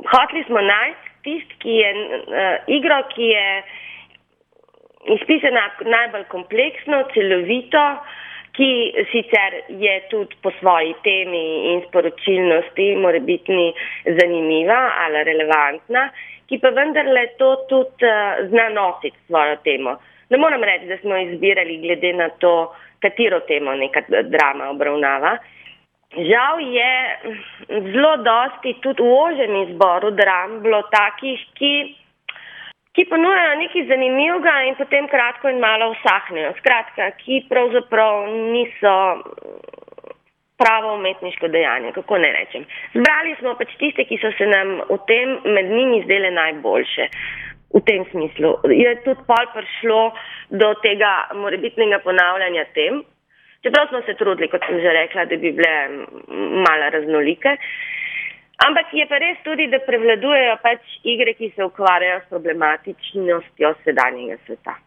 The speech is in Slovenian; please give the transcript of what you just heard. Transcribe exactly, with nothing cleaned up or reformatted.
hoteli smo najti tist, ki je uh, igro, ki je izpisana najbolj kompleksno, celovito, ki sicer je tudi po svoji temi in sporočilnosti morebitni zanimiva ali relevantna, ki pa vendarle to tudi uh, zna nositi svojo temo. Ne moram reči, da smo izbirali glede na to, katero temo neka drama obravnava. Žal je zelo dosti tudi v ožjem izboru dram bilo takih, ki, ki ponujajo nekaj zanimivega in potem kratko in malo usahnejo. Skratka, ki pravzaprav niso pravo umetniško dejanje, kako ne rečem. Zbrali smo pač tiste, ki so se nam v tem med njimi zdele najboljše. V tem smislu. Je tudi pol prišlo do tega morebitnega ponavljanja tem. Čeprav smo se trudili, kot sem že rekla, da bi bile malo raznolike. Ampak je pa res tudi, da prevladujejo pač igre, ki se ukvarjajo s problematičnostjo sedanjega sveta.